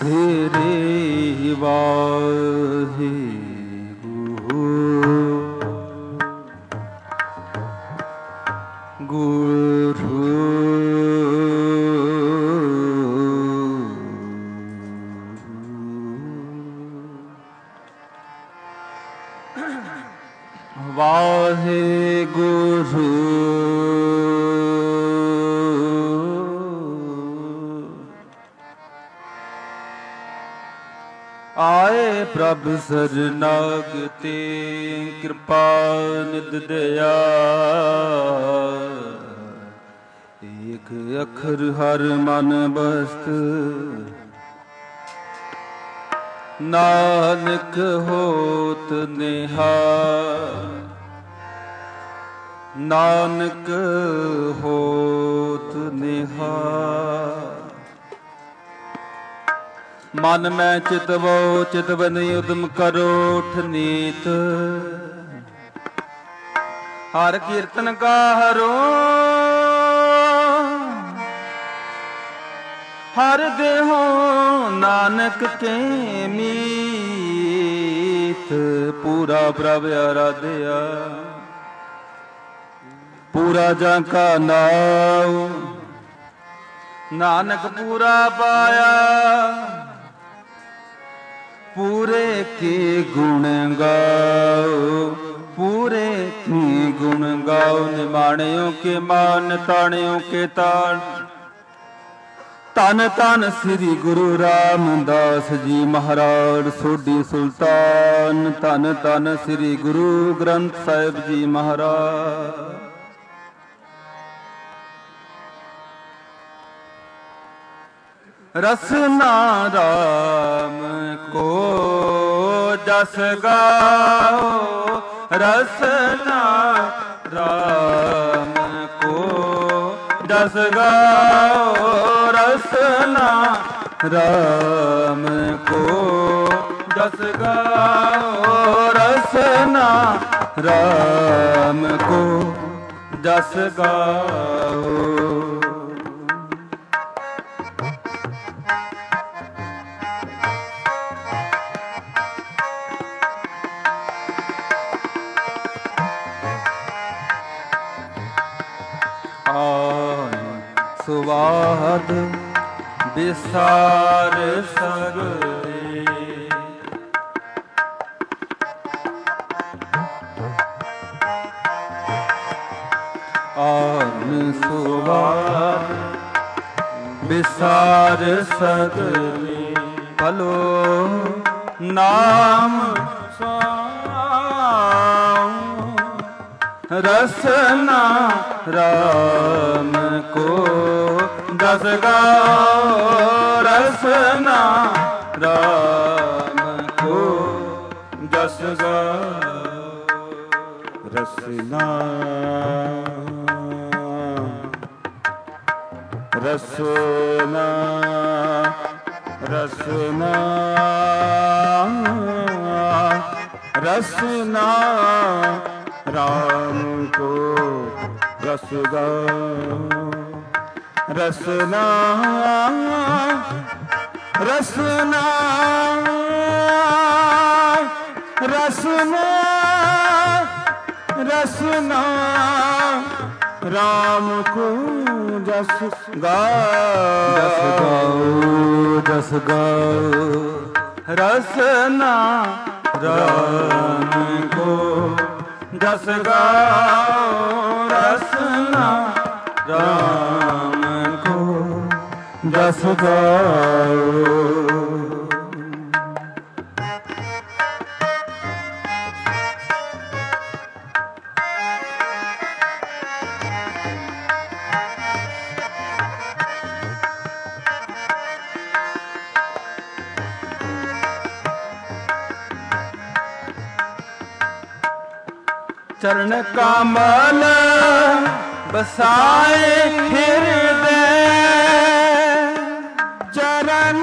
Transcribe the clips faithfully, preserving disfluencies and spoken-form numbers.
ਤੇਰੇ ਵਾਹਿਗੁਰੂ ਗੁਰੂ ਵਾਹਿਗੁਰੂ ਆਏ ਪ੍ਰਭ ਸਰਨਾਗਤੇ ਕਿਰਪਾ ਨਿਧ ਦਇਆ ਏਕ ਅੱਖਰ ਹਰ ਮਨ ਬਸਤ ਨਾਨਕ ਹੋਤ ਨਿਹਾਲ ਨਾਨਕ ਹੋਤ ਨਿਹਾਲ ਮਨ ਮੈਂ ਚਿਤਵੋ ਚਿਤਵਨੀ ਉਦਮ ਕਰੋ ਠਨੀਤ ਹਰ ਕੀਰਤਨ ਗਾਹਰੋ ਹਰ ਦੇਹੋ ਨਾਨਕ ਕੇ ਮੀਤ ਪੂਰਾ ਪ੍ਰਭ ਆਰਾਧਿਆ ਪੂਰਾ ਜਾਂ ਕਾ ਨਾਉ ਨਾਨਕ ਪੂਰਾ ਪਾਇਆ पूरे के गुण गाओ पूरे के गुण गाओ निमाणियों के मान ताणियों के ताण तन तन श्री गुरु रामदास जी महाराज सोढी सुल्तान तन तन श्री गुरु ग्रंथ साहिब जी महाराज रसना राम को जस गाओ रसना राम को जस गाओ रसना राम को जस गाओ रसना राम को जस गाओ ਸੁਵਾਦ ਵਿਸਾਰ ਸਗਲੇ ਆਨ ਸੁਵਾਦ ਵਿਸਾਰ ਸਗਲੇ ਭਲੋ ਨਾਮ रसना राम को जस गाओ रसना राम को जस गाओ रसना रसना रसना रसना राम को रस गाओ रसना रसना रसना रसना राम को जस गाओ जस गाओ रसना राम को जस गाओ रसना राम को जस गाओ चरण कमल बसाए हृदय चरण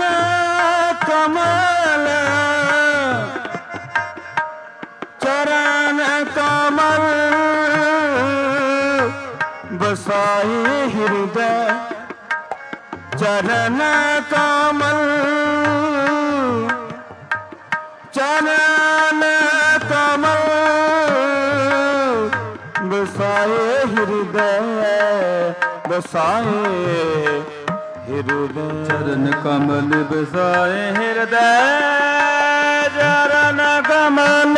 कमल चरण कमल बसाए हृदय चरण कमल चरण कमल बसाए हृदय बसाए हृदय चरण कमल बसाए हृदय चरण कमल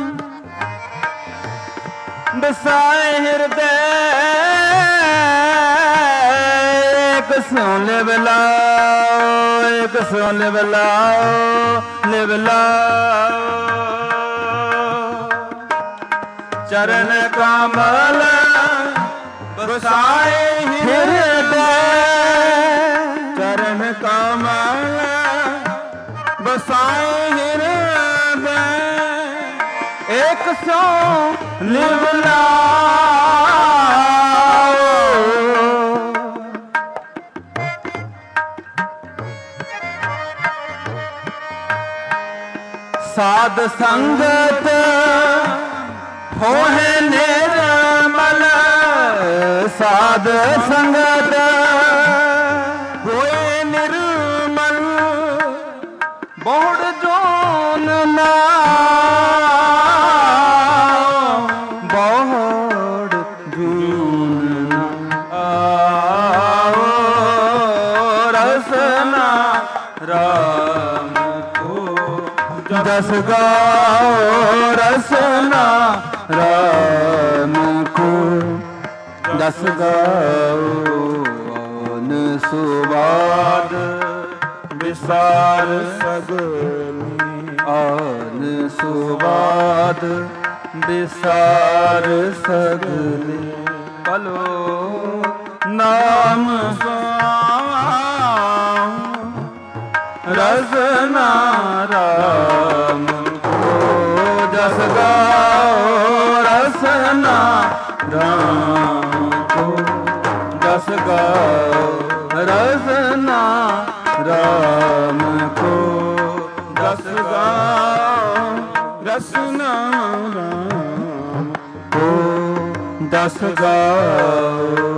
बसाए हृदय एक सों लिव लाओ एक सों लिव लाओ लिव लाओ चरण कमल बसाए हृदय चरण कमल बसाए हृदय एक सों लिव लाओ साध संगत होए निर्मल साध संगत होए निर्मल बोड़ जोन ना बोड़ जोन ना आओ रसना राम को जस गाओ रसना राम को दस गाओ न सुबाद विसार सगली आन सुबाद विसार सगली पलो नाम रसना राम को जस गाओ रसना राम को जस गाओ रसना राम को जस गाओ रसना राम को जस गाओ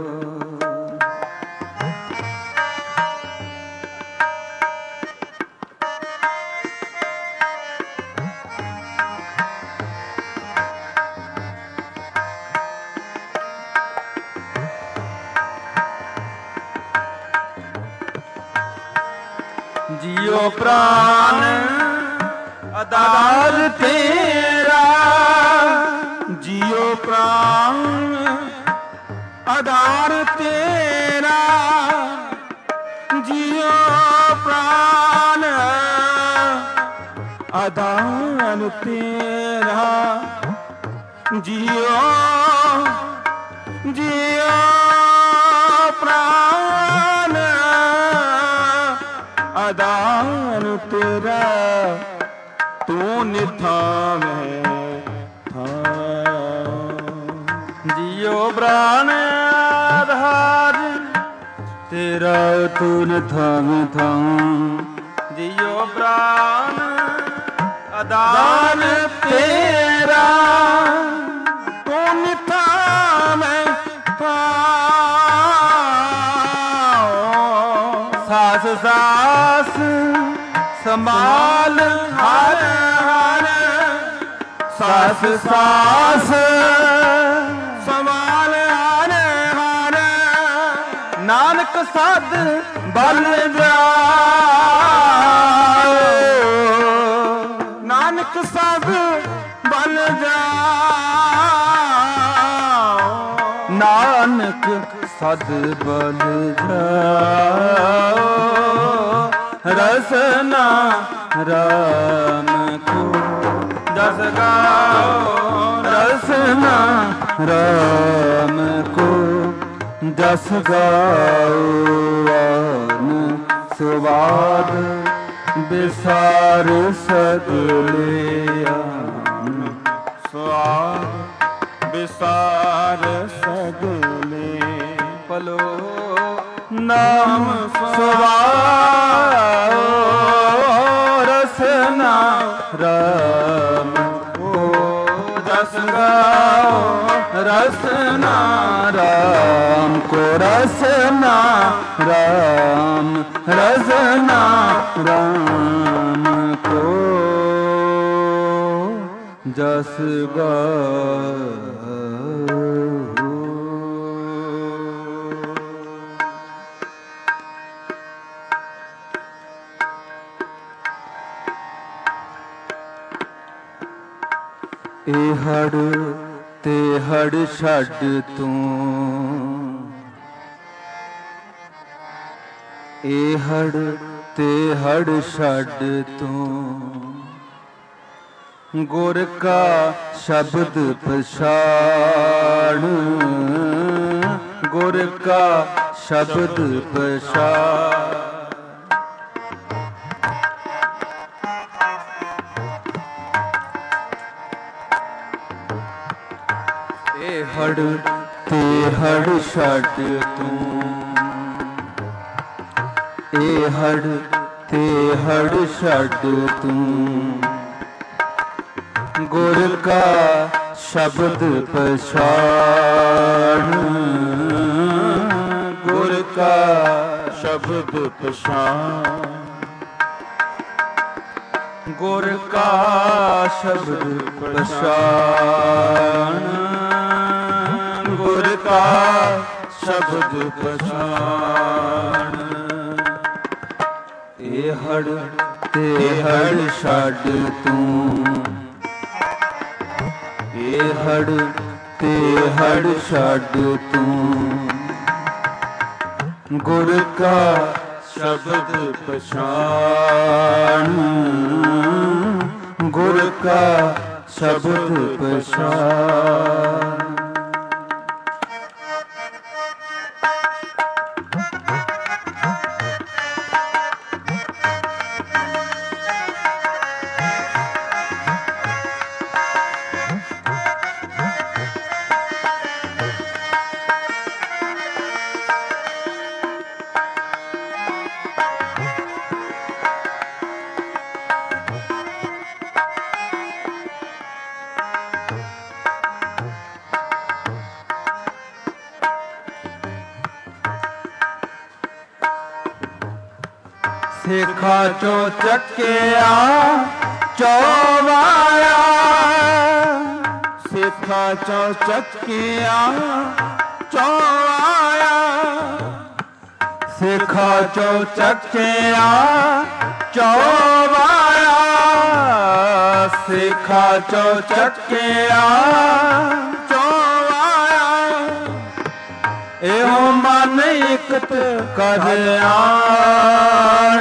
जियो प्राण आधार तेरा जियो प्राण आधार तेरा जियो प्राण आधार तेरा जियो जियो प्राण आधार तेरा तू निथावे था जियो प्राण आधार तेरा तू निथावे था जियो प्राण आधार तेरा तू निथावे था सास सास संभाल हर हर सास सास संभाल हर हर नानक सद बल जाओ नानक सद बल जाओ नानक सद बल जाओ रसना राम को जस गाओ रसना राम को जस गाओ आन सुबाद विसार सगले आन स्वाद विसार सगले पलो नाम सुबाओ रसना राम को जस गाओ रसना राम को रसना राम रसना राम को ਜਸ ਗਾਓ। ਇਹ ਹੜ ਤੇ ਹੜ ਛੱਡ ਤੂੰ, ਇਹ ਹੜ ਤੇ ਹੜ ਛੱਡ ਤੂੰ, ਗੁਰ ਕਾ ਸ਼ਬਦ ਪਛਾਣ, ਗੁਰ ਕਾ ਸ਼ਬਦ ਪਛਾਣ। ਇਹ ਹੜ ਤੇ ਹੜ ਛੱਡ ਤੂੰ, ਇਹ ਹੜ ਤੇ ਹੜ ਛੱਡ ਤੂੰ, ਗੁਰ ਕਾ ਸ਼ਬਦ ਪਛਾਣ, ਗੁਰ ਕਾ ਸ਼ਬਦ ਪਛਾਣ, ਗੁਰ ਕਾ ਸ਼ਬਦ ਪਛਾਣ, ਗੁਰ ਕਾ ਸ਼ਬਦ ਪਛਾਣ। ਇਹ ਹੜ ਤੇ ਹੜ ਛੱਡ ਤੂੰ, ਇਹ ਹੜ ਤੇ ਹੜ ਛੱਡ ਤੂੰ, ਗੁਰ ਕਾ ਸ਼ਬਦ ਪਛਾਣ, ਗੁਰ ਕਾ ਸ਼ਬਦ ਪਛਾਣ। ਸੇਖਾਂ ਚੋਂ ਚੱਕਿਆ ਚੋਵਾਇਆ, ਸੇਖਾਂ ਚੋਂ ਚੱਕਿਆ ਚੋਵਾਇਆ, ਸੇਖਾਂ ਚੋਂ ਚੱਕਿਆ ਚੋਵਾਇਆ, ਸੇਖਾਂ ਚੋਂ ਚੱਕਿਆ ਇਹੋ ਮਨ ਇਕਤ ਕਰ ਆਣ,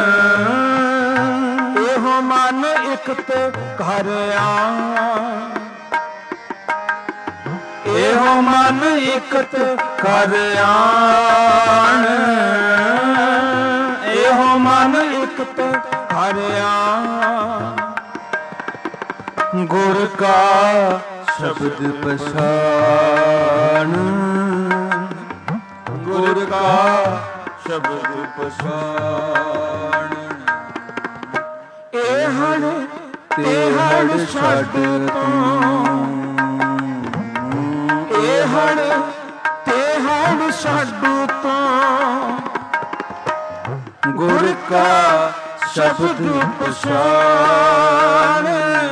ਇਹੋ ਮਨ ਇਕਤ ਕਰ ਆਣ, ਇਹੋ ਮਨ ਇਕਤ ਕਰ ਆਣ, ਇਹੋ ਮਨ ਇਕਤ ਕਰ ਆਣ। ਗੁਰ ਕਾ ਸ਼ਬਦ ਪਛਾਣ, ਗੁਰ ਕਾ ਸ਼ਬਦ ਪਛਾਣ। ਇਹ ਹੜ ਤੇ ਹੜ ਛੱਡ ਤੂੰ, ਇਹ ਹੜ ਤੇ ਹੜ ਛੱਡ ਤੂੰ, ਗੁਰ ਕਾ ਸ਼ਬਦ ਪਛਾਣ,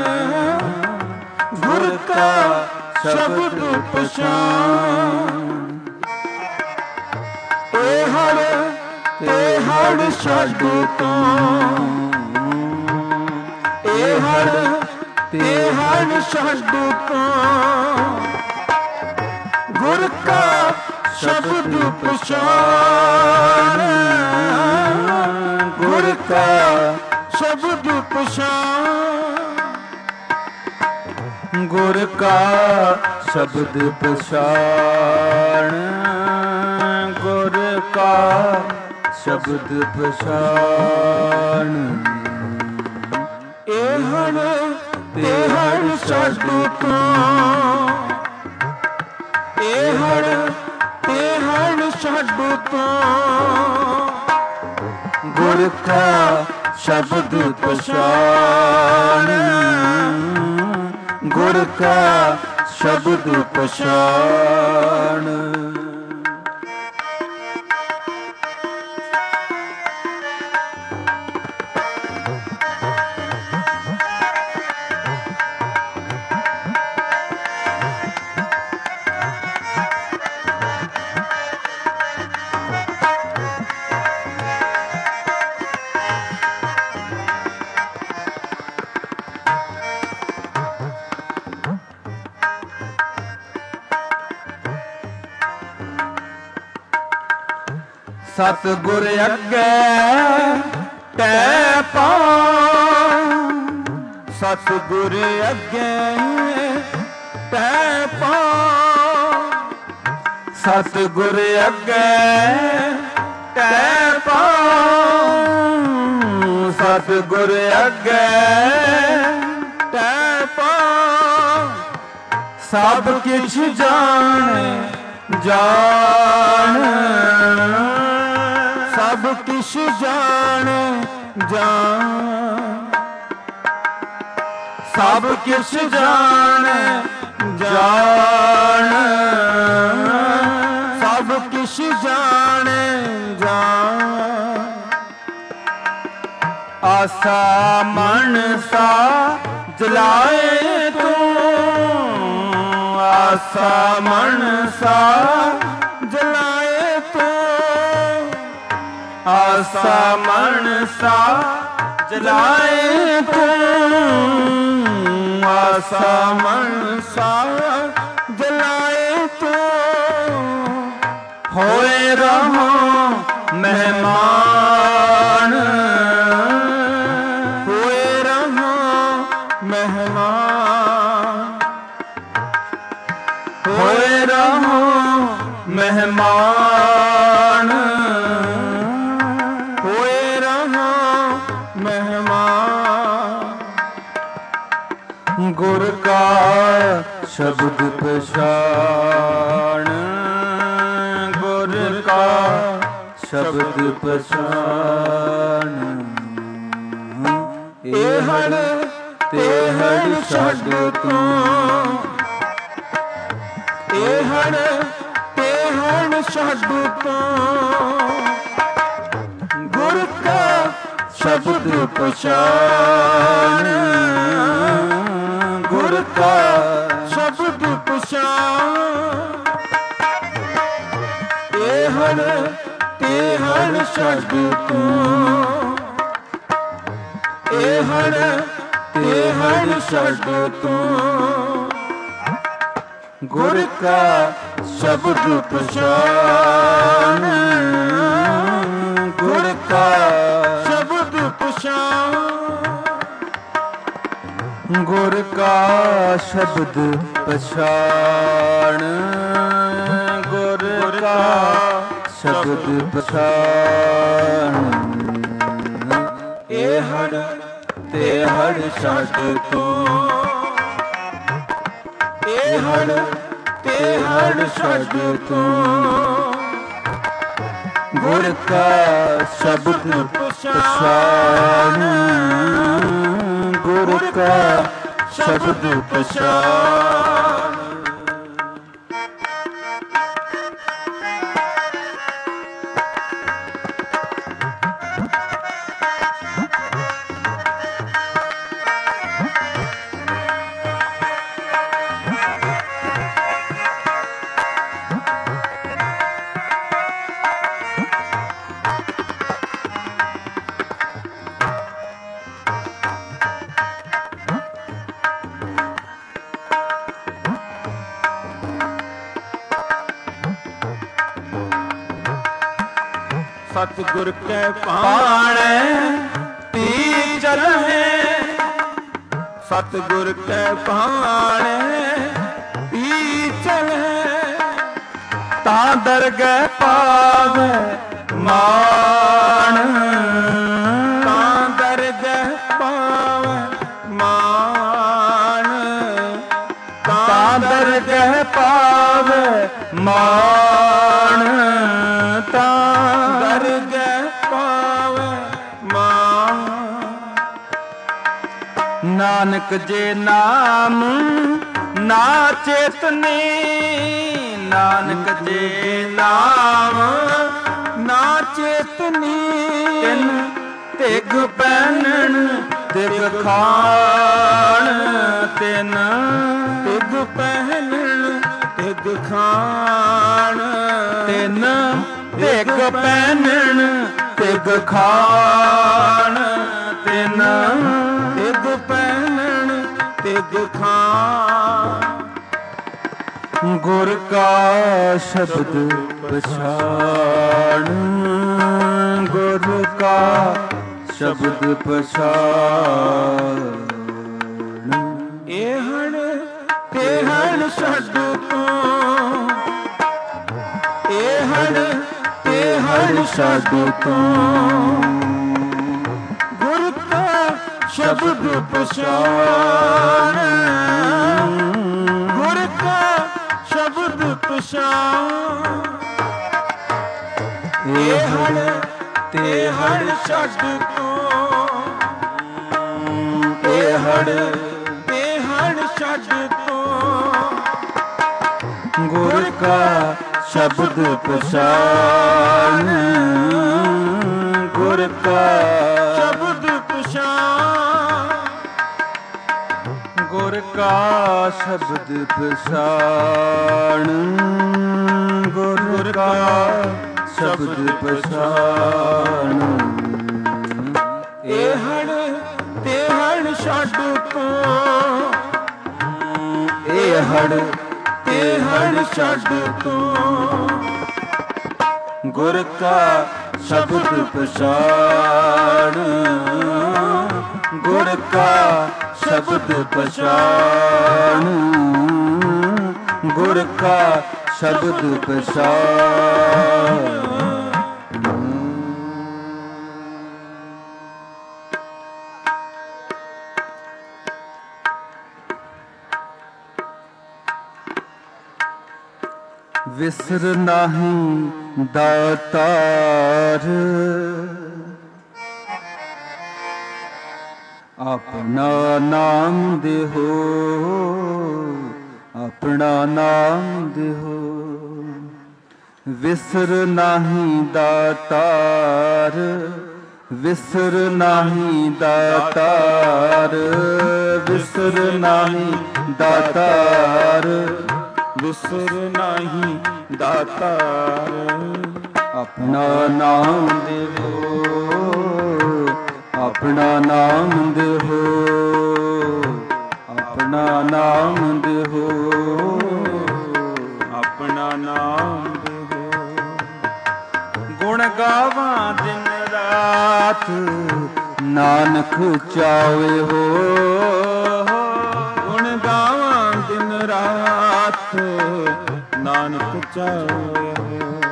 ਗੁਰ ਕਾ ਸ਼ਬਦ ਪਛਾਣ। ਇਹ ਹੜ ਤੇ ਹੜ ਛੱਡ ਤੂੰ, ਇਹ ਹੜ ਤੇ ਹੜ ਛੱਡ ਤੂੰ, ਗੁਰ ਕਾ ਸ਼ਬਦ ਪਛਾਣ, ਗੁਰ ਕਾ ਸ਼ਬਦ ਪਛਾਣ। ਗੁਰ ਕਾ ਸ਼ਬਦ ਪਛਾਣ, ਗੁਰ ਕਾ ਸ਼ਬਦ ਪਛਾਣ। ਇਹ ਹੜ ਤੇ ਹੜ ਛੱਡ ਤੂੰ, ਇਹ ਹੜ ਤੇ ਹੜ ਛੱਡ ਤੂੰ, ਗੁਰ ਕਾ ਸ਼ਬਦ ਪਛਾਣ, ਗੁਰ ਕਾ ਸ਼ਬਦ ਪਛਾਣ। ਸਤਿਗੁਰ ਅੱਗੇ ਟੈ ਪਾਉ, ਸਤਿਗੁਰ ਅੱਗੇ ਟੈ ਪਾਉ, ਸਤਿਗੁਰ ਅੱਗੇ ਟੈ ਪਾਉ, ਸਤਿਗੁਰ ਅੱਗੇ ਟੈ ਪਾਉ। ਸਭ ਕਿਛ ਜਾਣ ਜਾਣ, ਸਭ ਕਿਛ ਜਾਣ ਜਾਣ, ਸਭ ਕਿਛ ਜਾਣ ਜਾਣ, ਸਭ ਕਿਛ ਜਾਣ ਜਾਣ। ਆਸਾ ਮਨਸਾ ਜਲਾਏ ਤੂੰ, ਆਸਾ ਮਨਸਾ ਜਲਾਏ ਤੂੰ, ਆਸਾ ਮਨਸਾ ਜਲਾਏ ਤੂੰ, ਆਸਾ ਮਨਸਾ ਜਲਾਏ ਤੂੰ। ਹੋਏ ਰਹੋ ਮਹਿਮਾਨ, ਹੋਏ ਰਹੋ ਮਹਿਮਾਨ, ਹੋਏ ਰਹੋ ਮਹਿਮਾਨ, ਹੋਏ ਰਹੋ ਮਹਿਮਾਨ। ਗੁਰ ਕਾ ਸ਼ਬਦ ਪਛਾਣ, ਗੁਰ ਕਾ ਸ਼ਬਦ ਪਛਾਣ। ਇਹੜ ਤੇਹੜ ਛੱਡ ਤੂੰ, ਇਹੜ ਤੇਹੜ ਛੱਡ ਤੂੰ। ਗੁਰ ਕਾ ਸ਼ਬਦ ਪਛਾਣ, ਗੁਰ ਕਾ ਸ਼ਬਦ ਪਛਾਣ। ਇਹੜ ਤੇਹੜ ਛੱਡ ਤੂੰ, ਇਹੜ ਤੇਹੜ ਛੱਡ ਤੂੰ। ਗੁਰ ਕਾ ਸ਼ਬਦ ਪਛਾਣ, ਗੁਰ ਕਾ ਸ਼ਬਦ ਪਛਾਣ। ਗੁਰ ਕਾ ਸ਼ਬਦ ਪਛਾਣ, ਗੁਰ ਕਾ ਸ਼ਬਦ ਪਛਾਣ। ਇਹੜ ਤੇਹੜ ਛੱਡ ਤੂੰ, ਇਹੜ ਤੇਹੜ ਛੱਡ ਤੂੰ। ਗੁਰ ਕਾ ਸ਼ਬਦ ਪਛਾਣ, ਗੁਰ ਕਾ ਸ਼ਬਦ ਪਛਾਣ। ਸਤਿਗੁਰ ਕੈ ਭਾਣੈ ਪੀ ਚਲਹਿ, ਸਤਿਗੁਰ ਕੈ ਭਾਣੈ ਪੀ ਚਲਹਿ। ਤਾਂ ਦਰਗਹਿ ਪਾਵੈ ਮਾਣ, ਤਾਂ ਦਰਗਹਿ ਪਾਵੈ ਮਾਣ, ਤਾਂ ਦਰਗਹਿ ਪਾਵੈ ਮਾਣ, ਤਾਂ ਦਰਗਹਿ ਪਾਵੈ ਮਾਣ। ਨਾਨਕ ਜੇ ਨਾਮ ਨਾ ਚੇਤਨੀ, ਨਾਨਕ ਜੇ ਨਾਮ ਨਾ ਚੇਤਨੀ। ਤਿਨ ਤਿਗ ਪਹਿਨਣ ਤਿਗ ਖਾਣ, ਤਿਨ ਤਿਗ ਪਹਿਨਣ ਤਿਗ ਖਾਣ। ਤਿਨ ਤਿਗ ਪਹਿਨਣ ਤਿਗ ਖਾਣ, ਤਿਨ ਤਿਗ ਪਹਿਨਣ ਤਿਗ ਖਾਣ। ਗੁਰ ਕਾ ਸ਼ਬਦ ਪਛਾਣ, ਗੁਰ ਕਾ ਸ਼ਬਦ ਪਛਾਣ। ਇਹਣ ਤੇਹਣ ਛੱਡ ਤੂੰ, ਇਹਣ ਤੇਹਣ ਛੱਡ ਤੂੰ, ਗੁਰ ਕਾ ਸ਼ਬਦ ਪਛਾਣ, ਗੁਰ ਕਾ ਸ਼ਬਦ ਪਛਾਣ। ਇਹਣ ਤੇਹਣ ਛੱਡ ਤੂੰ, ਇਹੜ ਤੇਹੜ ਛੱਡ ਤੂੰ, ਗੁਰ ਕਾ ਸ਼ਬਦ ਪਛਾਣ, ਗੁਰ ਕਾ ਸ਼ਬਦ ਪਛਾਣ, ਗੁਰ ਕਾ ਸ਼ਬਦ ਪਛਾਣ, ਗੁਰ ਕਾ ਸ਼ਬਦ ਪਛਾਣ। ਇਹੜ ਤੇਹੜ ਛੱਡ ਤੂੰ, ਇਹੜ ਤੇਹੜ ਛੱਡ ਤੂੰ, ਗੁਰ ਕਾ ਸ਼ਬਦ ਪਛਾਣ, ਗੁਰ ਕਾ ਸ਼ਬਦ ਪਛਾਣ, ਗੁਰ ਕਾ ਸ਼ਬਦ ਪਛਾਣ। ਵਿਸਰ ਨਾਹੀਂ ਦਾਤਾਰ, ਆਪਣਾ ਨਾਮ ਦੇਹੋ, ਆਪਣਾ ਨਾਮ ਦੇਹੋ। ਵਿਸਰ ਨਾਹੀਂ ਦਾਤਾਰ, ਵਿਸਰ ਨਾਹੀਂ ਦਾਤਾਰ, ਵਿਸਰ ਨਾਹੀਂ ਦਾਤਾਰ, ਵਿਸਰ ਨਾਹੀਂ ਦਾਤਾਰ। ਆਪਣਾ ਨਾਮ ਦੇਵੋ, ਆਪਣਾ ਨਾਮ ਦੇਹੋ, ਆਪਣਾ ਨਾਮ ਦੇਹੋ, ਆਪਣਾ ਨਾਮ ਦੇਹੋ। ਗੁਣ ਗਾਵਾਂ ਦਿਨ ਰਾਤ, ਨਾਨਕ ਚਾਵੇ ਹੋ, ਗੁਣ ਗਾਵਾਂ ਦਿਨ ਰਾਤ, ਨਾਨਕ ਚਾਵੇ ਹੋ।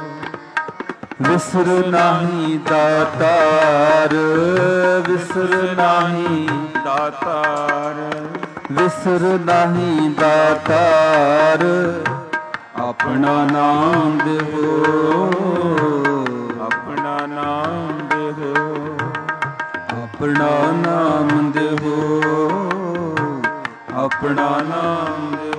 ਵਿਸਰ ਨਾਹੀਂ ਦਾਤਾਰ, ਵਿਸਰ ਨਾਹੀਂ ਦਾਤਾਰ, ਵਿਸਰ ਨਾਹੀਂ ਦਾਤਾਰ, ਆਪਣਾ ਨਾਮ ਦੇਹੋ, ਆਪਣਾ ਨਾਮ ਦੇਹੋ, ਆਪਣਾ ਨਾਮ ਦੇਹੋ, ਆਪਣਾ ਨਾਮ ਦੇਹੋ।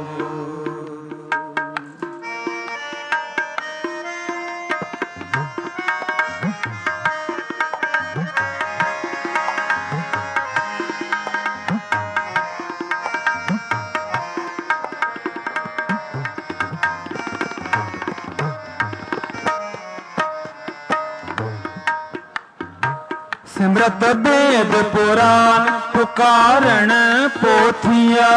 ਸਿਮਰਤ ਬੇਦ ਪੁਰਾਨ ਪੁਕਾਰਣ ਪੋਥੀਆ,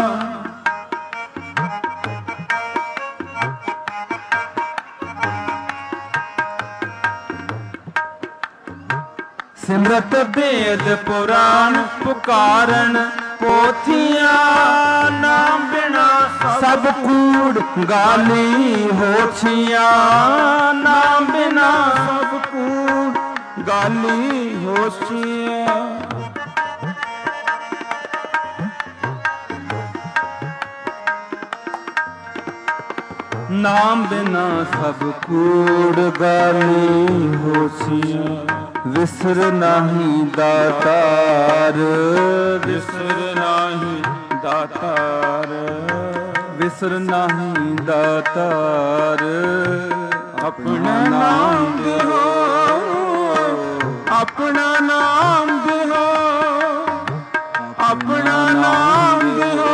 ਸਿਮਰਤ ਬੇਦ ਪੁਰਾਨ ਪੁਕਾਰਣ ਪੋਥੀਆਂ। ਨਾਮ ਬਿਨਾ ਸਭ ਕੂੜ ਗਾਲੀ ਹੋਛੀਆਂ, ਨਾਮ ਬਿਨਾ ਸਭ ਕੂੜ ਗਾਲੀ ਹੋਛੀਆਂ। ਨਾਮ ਬਿਨਾ ਸਭ ਕੂੜ ਗਾਲੀ ਹੋਛੀਆਂ। ਵਿਸਰ ਨਾਹੀਂ ਦਾਤਾਰ, ਵਿਸਰ ਨਾਹੀਂ ਦਾਤਾਰ, ਵਿਸਰ ਨਾਹੀਂ ਦਾਤਾਰ, ਆਪਣਾ ਨਾਮ ਦਿਓ, ਆਪਣਾ ਨਾਮ ਦਿਓ, ਆਪਣਾ ਨਾਮ ਦਿਓ,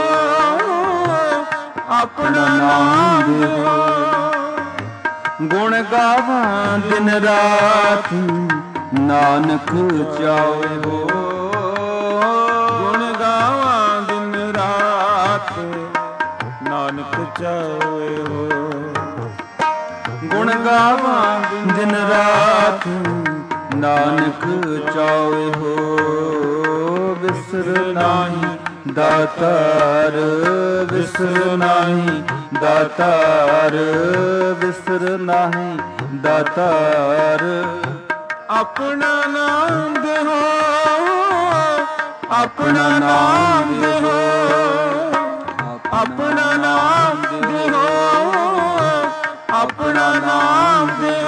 ਆਪਣਾ ਨਾਮ ਦਿਓ। ਗੁਣ ਗਾਵਾਂ ਦਿਨ ਰਾਤ, ਨਾਨਕ ਚਾਵੇ ਹੋ, ਗੁਣ ਗਾਵਾਂ ਦਿਨ ਰਾਤ, ਨਾਨਕ ਚਾਵੇ ਹੋ। ਗੁਣ ਗਾਵਾਂ ਦਿਨ ਰਾਤ ਨਾਨਕ ਚਾਵੇ ਹੋ ਵਿਸਰ ਨਾਹੀ ਦਾਤਾਰ ਵਿਸਰ ਨਾਹੀ ਦਾਤਾਰ ਵਿਸਰ ਨਾਹੀ ਦਾਤਾਰ ਆਪਣਾ ਨਾਮ ਦੇਹੋ ਆਪਣਾ ਨਾਮ ਦੇਹੋ ਆਪਣਾ ਨਾਮ ਦੇਹੋ ਆਪਣਾ ਨਾਮ ਦੇਹੋ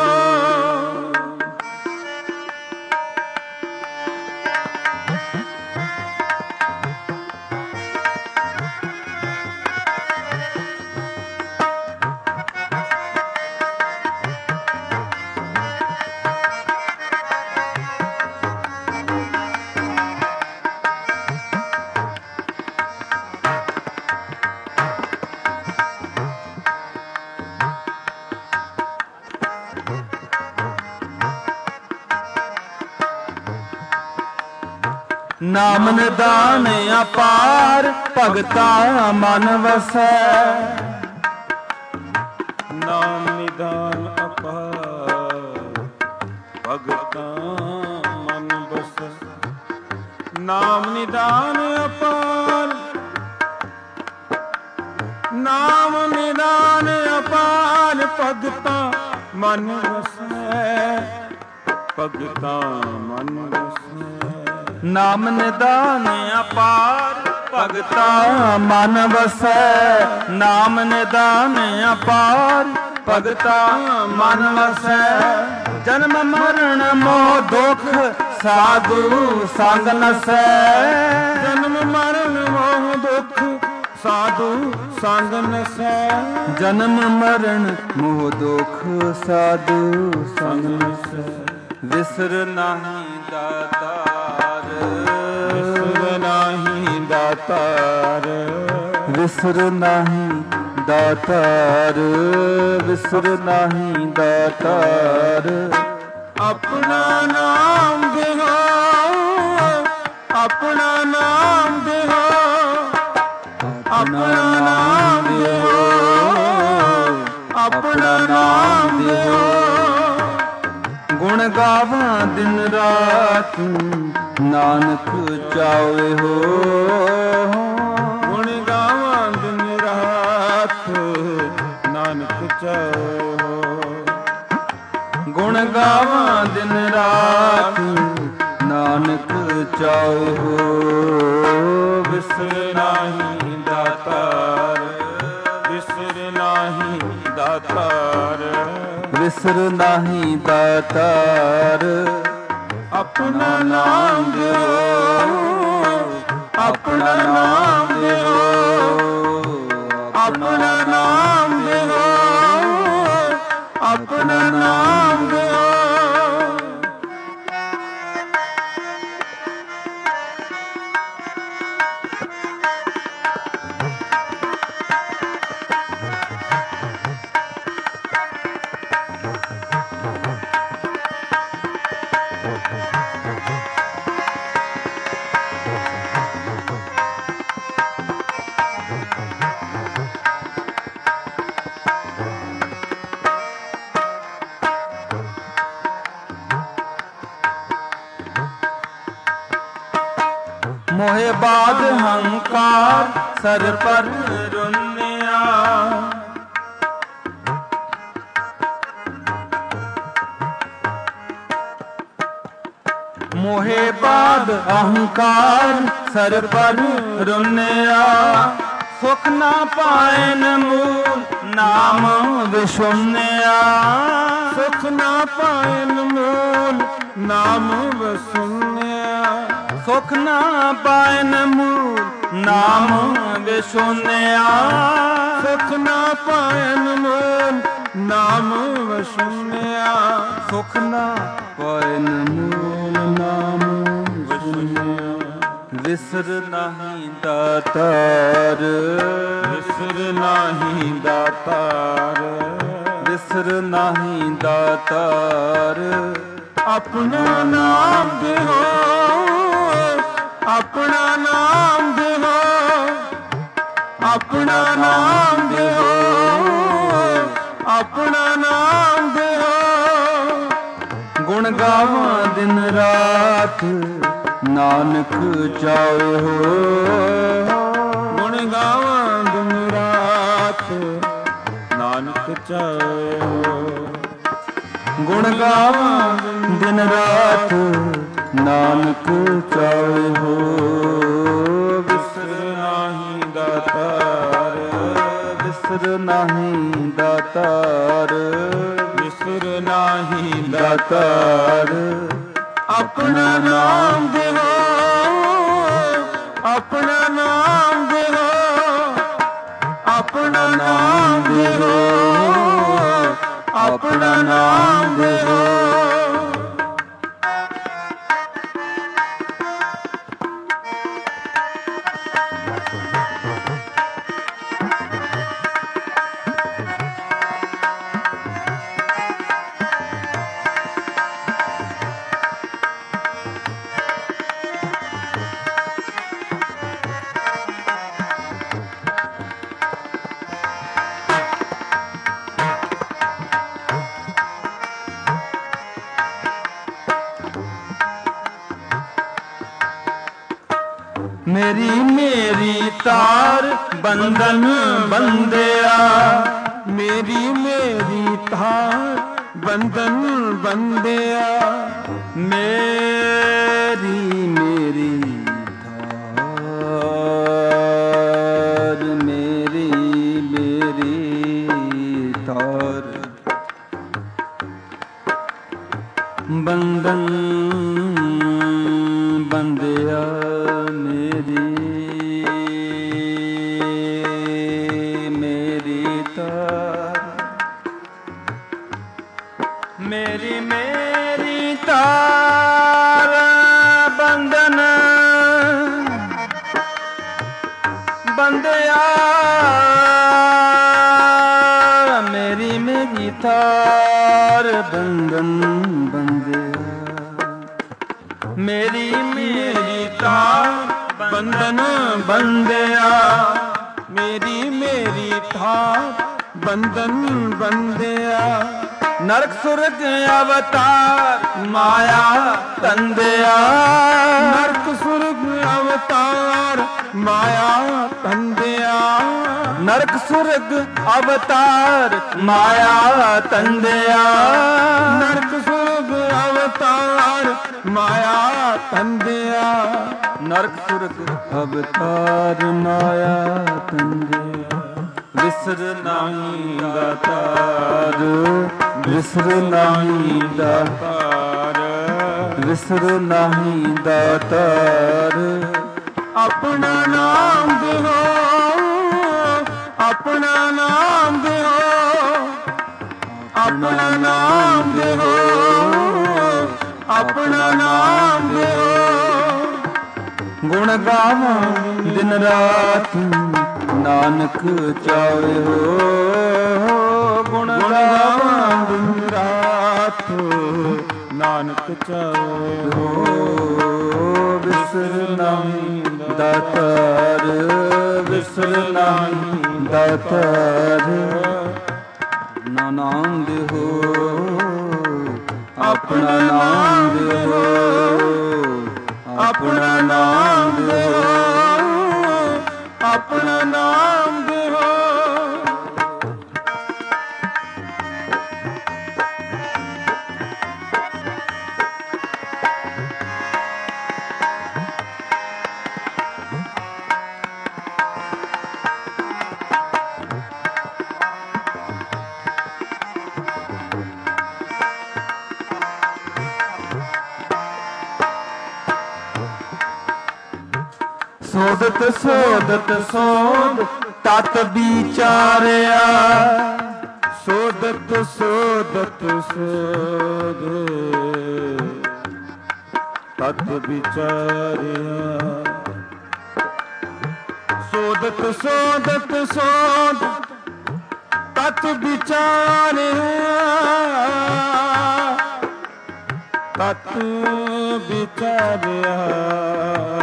ਨਾਮ ਨਿਦਾਨ ਅਪਾਰ ਭਗਤਾ ਮਨ ਵਸੈ ਨਾਮ ਨਿਦਾਨ ਅਪਾਰ ਭਗਤਾ ਮਨ ਬਸੈ ਨਾਮ ਨਿਦਾਨ ਅਪਾਰ ਨਾਮ ਨਿਦਾਨ ਅਪਾਰ ਭਗਤਾ ਮਨ ਵਸੈ ਭਗਤਾ ਮਨ ਵਸੈ ਨਾਮ ਨਿਦਾਨ ਅਪਾਰ ਭਗਤਾ ਮਨ ਵਸੈ ਨਾਮ ਨਿਦਾਨ ਅਪਾਰ ਭਗਤਾ ਮਨ ਵਸੈ ਜਨਮ ਮਰਨ ਮੋਹ ਦੁਖ ਸਾਧੂ ਸੰਗ ਨਸੈ ਜਨਮ ਮਰਨ ਮੋਹ ਦੁਖ ਸਾਧੂ ਸੰਗ ਨਸੈ ਜਨਮ ਮਰਨ ਮੋਹ ਦੁਖ ਸਾਧੂ ਸੰਗ ਨਸੈ ਵਿਸਰ ਨਾਹੀ ਦਾਤਾਰ ਵਿਸਰ ਨਾਹੀ ਦਾਤਾਰ ਵਿਸਰ ਨਾਹੀ ਦਾਤਾਰ ਵਿਸਰ ਨਾਹੀ ਦਾਤਾਰ ਆਪਣਾ ਨਾਮ ਦੇਹੋ ਆਪਣਾ ਨਾਮ ਦੇਹੋ ਆਪਣਾ ਨਾਮ ਦੇਹੋ ਆਪਣਾ ਨਾਮ ਦੇਹੋ ਗੁਣ ਗਾਵਾਂ ਦਿਨ ਰਾਤ ਨਾਨਕ ਚਾਵੇ ਹੋ ਗੁਣ ਗਾਵਾਂ ਦਿਨ ਰਾਤ ਨਾਨਕ ਚਾਵੇ ਹੋ ਗੁਣ ਗਾਵਾਂ ਦਿਨ ਰਾਤ ਨਾਨਕ ਚਾਵੇ ਹੋ ਵਿਸਰ ਨਾਹੀ ਦਾਤਾਰ ਵਿਸਰ ਨਾਹੀ ਦਾਤਾਰ ਵਿਸਰ ਨਾਹੀ ਦਾਤਾਰ ਆਪਣਾ ਨਾਮ ਦਿਓ ਆਪਣਾ ਨਾਮ ਦਿਓ ਆਪਣਾ ਨਾਮ ਦਿਓ ਆਪਣਾ ਨਾਮ ਦਿਓ ਮੋਹਿ ਬਾਦ ਹੰਕਾਰ ਸਰ ਪਰ ਰੁੰਨਿਆ ਮੋਹਿ ਬਾਦ ਅਹੰਕਾਰ ਸਰ ਪਰ ਰੁੰਨਿਆ ਸੁਖ ਨਾ ਪਾਇਨ ਮੂਲ ਨਾਮ ਵਿਸੁੰਨਿਆ ਸੁਖ ਨਾ ਪਾਇਨ ਮੂਲ ਨਾਮ ਵਿਸੁੰਨਿਆ ਸੁਖ ਨਾ ਪਾਇਨ ਮੂਲ ਨਾਮ ਵਿਸੁੰਨਿਆ ਸੁਖ ਨਾ ਪਾਇਨ ਮੂਲ ਨਾਮ ਵਿਸੁੰਨਿਆ ਸੁਖ ਨਾ ਪਾਇਨ ਮੂਲ ਨਾਮ ਵਿਸੁੰਨਿਆ ਵਿਸਰ ਨਾਹੀ ਦਾਤਾਰ ਵਿਸਰ ਨਾਹੀ ਦਾਤਾਰ ਵਿਸਰ ਨਾਹੀ ਦਾਤਾਰ ਆਪਣਾ ਨਾਮ ਦਿਓ ਆਪਣਾ ਨਾਮ ਦਿਓ ਆਪਣਾ ਨਾਮ ਦਿਓ ਆਪਣਾ ਨਾਮ ਦਿਓ दिन रात नानक चावे हो। गुण गावां दिन रात नानक चावे हो। गुण गावां दिन रात नानक चावे हो। विसर नाहीं दातार, विसर नाहीं दातार, विसर नाहीं दातार। अपना नाम देहो, अपना नाम देहो, अपना नाम देहो, अपना नाम देहो। मेरी मेरी तार बंधन बंदिया, मेरी मेरी तार बंधन बंदिया। मेरी मेरी तार, मेरी मेरी तार बंधन बंदिया। मेरी मेरी तार, मेरी मेरी तार बंधन बंदिया। मेरी मेरी तार बंधन बंदिया। मेरी मेरी तार बंधन बंदिया, मेरी मेरी थार बंधन बंदिया। नरक सुरग अवतार माया तंदिया। नरक सुरग अवतार माया तंदिया। नरक सुरग अवतार माया तंदिया। नरक सुरग अवतार माया तंदिया। नरक सुरग अवतार माया तंदिया। विसर नाहीं दातार, विसर नाहीं दातार, विसर नाहीं दातार। अपना नाम देहो, अपना नाम देहो, अपना नाम देहो, अपना नाम देहो। गुण गावां दिन रात नानक चावे हो। गुण गावां दिन रात नानक चावे हो। विसर नाहीं दातार, विसर नाहीं दातार। अपना नाम देहो, अपना नाम देहो, अपना नाम देहो, अपना नाम देहो। सोदत सोदत सोद तत विचारिया। सोदत सोदत सोद तत विचारिया। सोदत सोदत सोद तत विचारिया। तत विचारिया,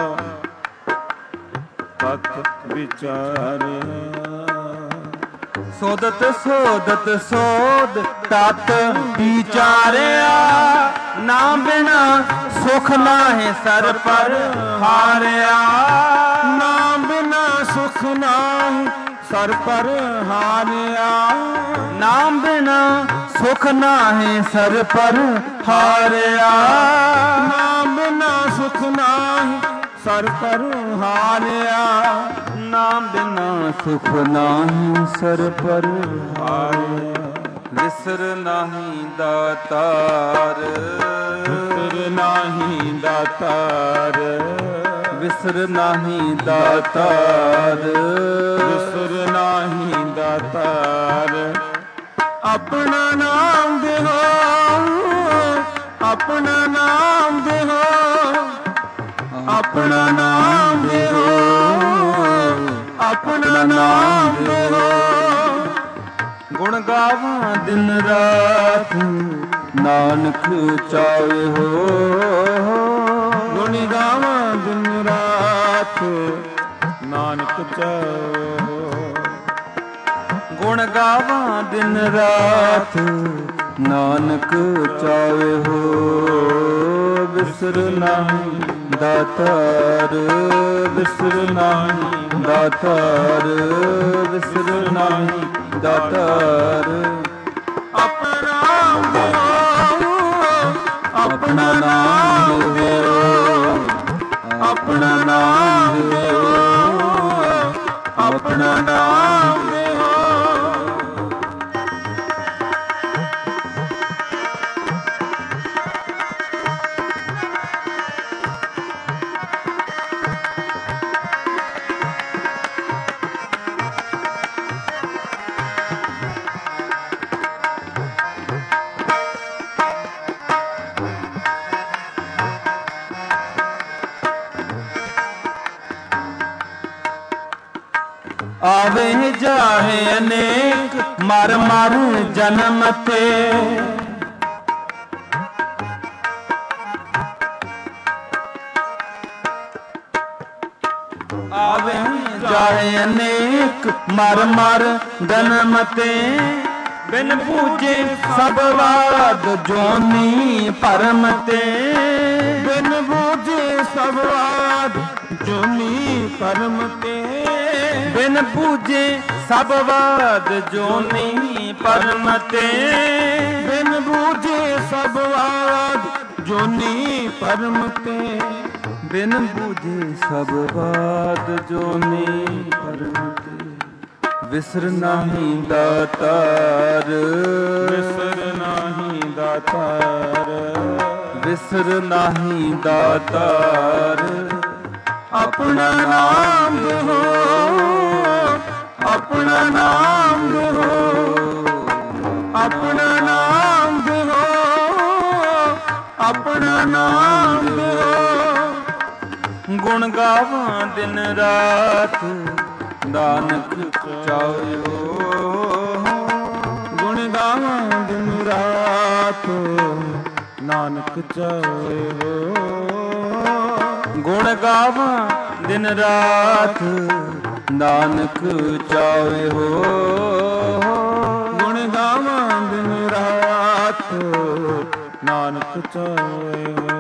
तत विचारिया। ਸੋਦਤ ਸੋਦਤ ਸੋਦ ਤਤ ਵਿਚਾਰਿਆ, ਨਾ ਬਿਨਾ ਸੁਖ ਨਾਹਿ ਸਰ ਪਰ ਹਾਰਿਆ। ਨਾ ਬਿਨਾ ਸੁਖ ਨਾਹਿ ਸਰ ਪਰ ਹਾਰਿਆ। ਨਾਮ ਬਿਨਾ ਸੁਖ ਨਾਹਿ ਸਰ ਪਰ ਹਾਰਿਆ। ਨਾਮ ਬਿਨਾ ਸੁਖ ਨਾਹਿ ਸਰ ਪਰ ਹਾਰਿਆ। ਨਾਮ ਬਿਨਾ ਸੁਖ ਨਾਹਿ ਸਰ ਪਰ ਹਾਰਿਆ। ਵਿਸਰ ਨਾਹੀ ਦਾਤਾਰ, ਵਿਸਰ ਨਾਹੀ ਦਾਤਾਰ, ਵਿਸਰ ਨਾਹੀ ਦਾਤਾਰ, ਵਿਸਰ ਨਾਹੀ ਦਾਤਾਰ। ਆਪਣਾ ਨਾਮ ਦੇਹੋ, ਆਪਣਾ ਨਾਮ ਦੇਹੋ, ਆਪਣਾ ਨਾਮ ਦੇਹੋ, ਆਪਣਾ ਨਾਮ ਦੇਹੋ। ਗੁਣ ਗਾਵਾਂ ਦਿਨ ਰਾਤ ਨਾਨਕ ਚਾਹੇ ਹੋ। ਗੁਣ ਗਾਵਾਂ ਦਿਨ ਰਾਤ ਨਾਨਕ ਚਾਹੇ ਹੋ। ਗੁਣ ਗਾਵਾਂ ਦਿਨ ਰਾਤ ਨਾਨਕ ਚਾਹੇ ਹੋ। ਵਿਸਰ ਨਾਹੀ ਦਾਤਾਰ, ਵਿਸਰ ਨਾਹੀ ਦਾਤਾਰ, ਵਿਸਰ ਨਾਹੀ ਦਾਤਾਰ। ਆਪਣਾ ਨਾਮ ਦਿਓ, ਆਪਣਾ ਨਾਮ ਦਿਓ, ਆਪਣਾ ਨਾਮ ਦਿਓ, ਆਪਣਾ ਨਾਮ ਦਿਓ। ਆਵੇ ਜਾਹੇ ਅਨੇਕ ਮਰ ਮਰ ਜਨਮ ਤੇ, ਆਵੇ ਜਾਹੇ ਅਨੇਕ ਮਰ ਮਰ ਜਨਮ ਤੇ। ਬਿਨ ਪੂਜੇ ਸਭ ਬਾਦ ਜੋਨੀ ਭਰਮ ਤੇ, ਬਿਨ ਬੂਝੇ ਸਭ ਬਾਦ ਜੋਨੀ ਭਰਮ ਤੇ। ਬਿਨ ਪੂਜੇ ਸਭ ਬਾਦ ਜੋਨੀ ਭਰਮ ਤੇ। ਬਿਨ ਬੂਝੇ ਸਭ ਬਾਦ ਜੋਨੀ ਭਰਮ ਤੇ। ਬਿਨ ਬੂਝੇ ਸਭ ਬਾਦ ਜੋਨੀ ਭਰਮ ਤੇ। ਵਿਸਰ ਨਾਹੀ ਦਾਤਾਰ, ਵਿਸਰ ਨਾਹੀ ਦਾਤਾਰ, ਵਿਸਰ ਨਾਹੀ ਦਾਤਾਰ। ਆਪਣਾ ਨਾਮ ਦਿਓ, ਆਪਣਾ ਨਾਮ ਦਿਓ, ਆਪਣਾ ਨਾਮ ਦਿਓ, ਆਪਣਾ ਨਾਮ ਦਿਓ। ਗੁਣ ਗਾਵਾਂ ਦਿਨ ਰਾਤ ਨਾਨਕ ਚਾਹੇ ਹੋ। ਗੁਣ ਗਾਵਾਂ ਦਿਨ ਰਾਤ ਨਾਨਕ ਚਾਹੇ ਹੋ। ਗੁਣ ਗਾਵਾਂ ਦਿਨ ਰਾਤ ਨਾਨਕ ਚਾਹੇ ਹੋ। ਗੁਣ ਗਾਵਾਂ ਦਿਨ ਰਾਤ ਨਾਨਕ ਚਾਹੇ ਹੋ।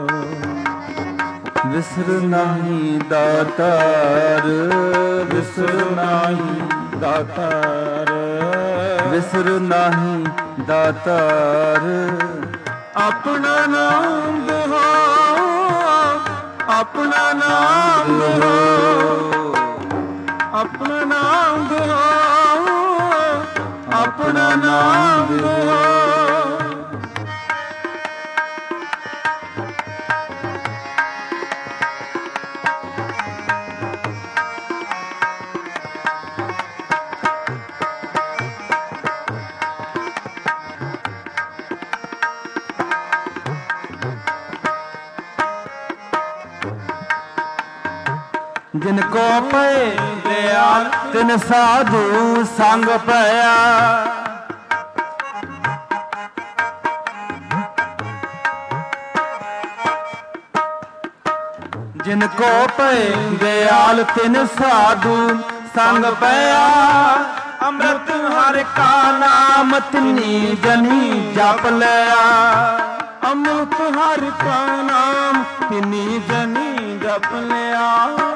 ਵਿਸਰ ਨਾਹੀ ਦਾਤਾਰ, ਵਿਸਰ ਨਾਹੀ ਦਾਤਾਰ, ਵਿਸਰ ਨਾਹੀ ਦਾਤਾਰ। ਆਪਣਾ ਨਾਮ ਦਿਓ, ਆਪਣਾ ਨਾਮ ਦਿਓ, ਆਪਣਾ ਨਾਮ ਦਿਓ, ਆਪਣਾ ਨਾਮ ਦਿਓ। ਜਿਨ ਕੋ ਪਏ ਦਿਆਲ ਤਿਨ ਸਾਧੂ ਸੰਗ ਪਿਆ। ਜਿਨ ਕੋ ਪਏ ਦਿਆਲ ਤਿਨ ਸਾਧੂ ਸੰਗ ਪਿਆ। ਅੰਮ੍ਰਿਤ ਹਰਿ ਕਾ ਨਾਮ ਤਿਨੀ ਜਨੀ ਜਪ ਲਿਆ। ਅੰਮ੍ਰਿਤ ਹਰਿ ਕਾ ਨਾਮ ਤਿਨੀ ਜਨੀ ਜਪ ਲਿਆ।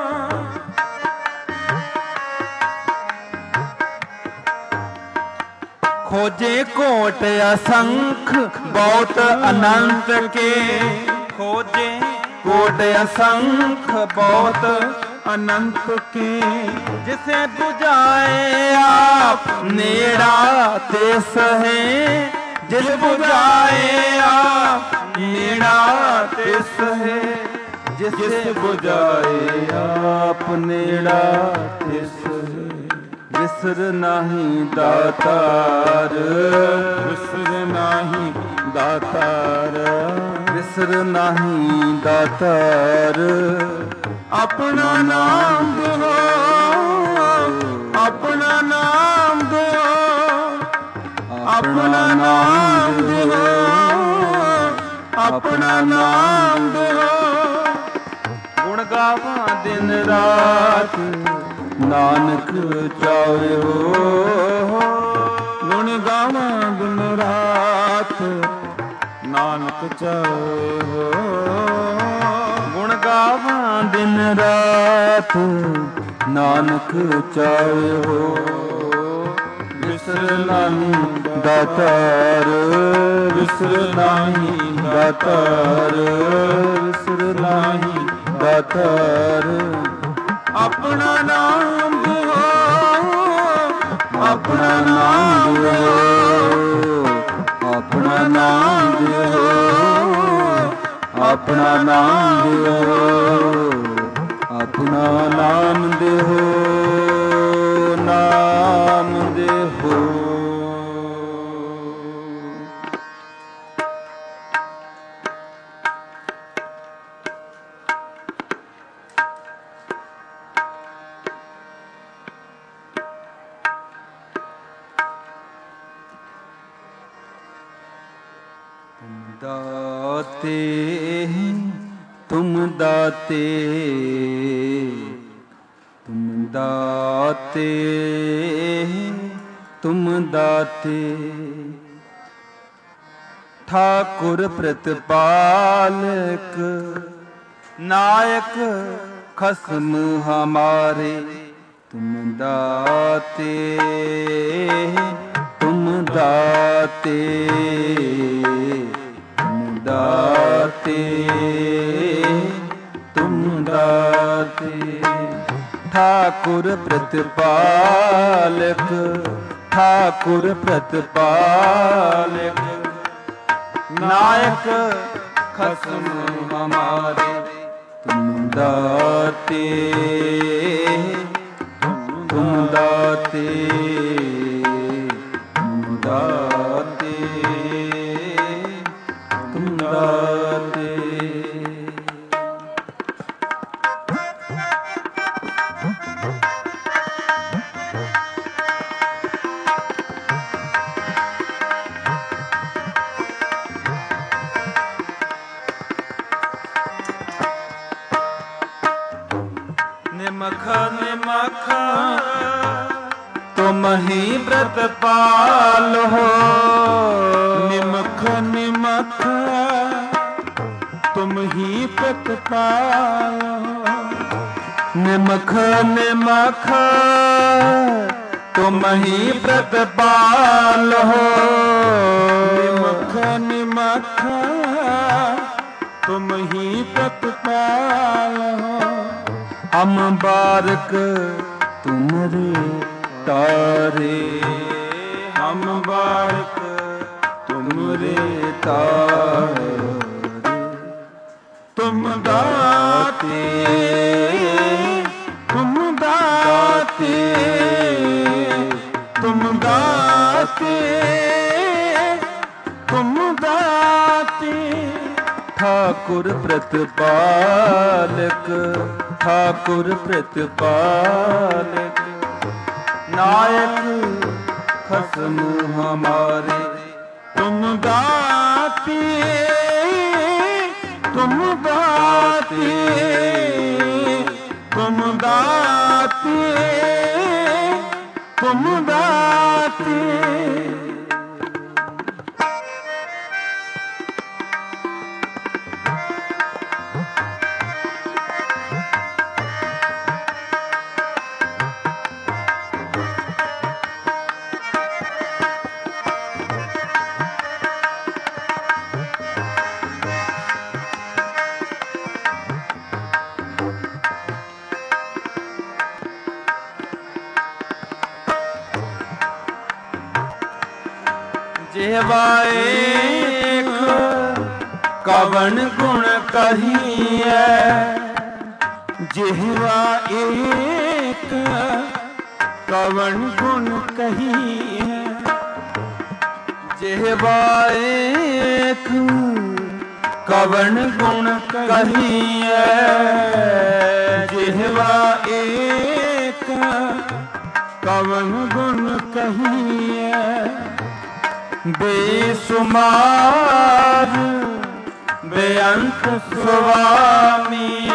ਖੋਜੇ ਕੋਟ ਅਸੰਖ ਬਹੁਤ ਅਨੰਤ ਕੇ। ਖੋਜੇ ਕੋਟ ਅਸੰਖ ਬਹੁਤ ਅਨੰਤ ਕੇ। ਜਿਸੇ 부ਝਾਏ ਆਪ ਨੇੜਾ ਤਿਸ ਹੈ। ਜਿਸ 부ਝਾਏ ਆਪ ਨੇੜਾ ਤਿਸ ਹੈ। ਜਿਸ 부ਝਾਏ ਆਪ ਨੇੜਾ ਤਿਸ ਹੈ। ਵਿਸਰ ਨਾਹੀ ਦਾਤਾਰ। ਵਿਸਰ ਨਾਹੀ ਦਾਤਾਰ। ਵਿਸਰ ਨਾਹੀ ਦਾਤਾਰ। ਆਪਣਾ ਨਾਮ ਦਿਓ। ਆਪਣਾ ਨਾਮ ਦਿਓ। ਆਪਣਾ ਨਾਮ ਦਿਓ। ਆਪਣਾ ਨਾਮ ਦਿਓ। ਗੁਣ ਗਾਵਾਂ ਦਿਨ ਰਾਤ ਨਾਨਕ ਚਾਹਿਓ। ਗੁਣ ਗਾਵਾਂ ਦਿਨ ਰਾਤ ਨਾਨਕ ਚਾਹਿਓ। ਗੁਣ ਗਾਵਾਂ ਦਿਨ ਰਾਤ ਨਾਨਕ ਚਾਹਿਓ। ਵਿਸਰ ਨਾਹੀ ਦਾਤਾਰ। ਵਿਸਰ ਨਾਹੀ ਦਾਤਾਰ। ਵਿਸਰ ਨਾਹੀ ਦਾਤਾਰ। ਆਪਣਾ ਨਾਮ ਦਿਓ। ਆਪਣਾ ਨਾਮ ਦਿਓ। ਆਪਣਾ ਨਾਮ ਦਿਓ। ਆਪਣਾ ਨਾਮ ਦਿਓ। ਆਪਣਾ ਨਾਮ ਦਿਓ। ਨਾਮ ਦਿਓ। ਦਾਤੇ ਤੁਮ ਦਾਤੇ। ਤੁਮ ਦਾਤੇ ਤੁਮ ਦਾਤੇ। ਠਾकुर प्रतिपालक नायक खसम हमारे। तुम दाते तुम दाते तुम दाते तुम दाते। ठाकुर प्रतिपालक ठाकुर प्रतिपालक नायक खसम हमारे। तुम दाते तुम दाते तुम दाते तुम दाते। निमख निमख तुम ही व्रत पाल हो। निमख निमख तुम ही प्रतिपाल हो। निमख निमख तुम ही प्रतिपाल हो। निमख निमख तुम ही प्रतिपाल हो। हम बारक तुमरे तारे। हम बारक तुमरे तारे। तुम दाते तुम दाते तुम दाते तुम दाते। ठाकुर प्रतिपालक ठाकुर प्रतिपालक नायक खसम हमारे। तुम दाते तुम दाते तुम दाते ਤੁਮ ਦਾਤੇ। ਜਿਹਵਾ ਏਕ ਕਵਣ ਗੁਣ ਕਹੀਐ, ਜਿਹਵਾ ਏਕ ਕਵਣ ਗੁਣ ਕਹੀਐ। ਜਿਹਵਾ ਏਕ ਕਵਣ ਗੁਣ ਕਹੀਐ, ਜਿਹਵਾ ਏਕ ਕਵਣ ਗੁਣ ਕਹੀਐ। ਬੇਸੁਮਾਰ ਬੇਅੰਤ ਸੁਆਮੀ,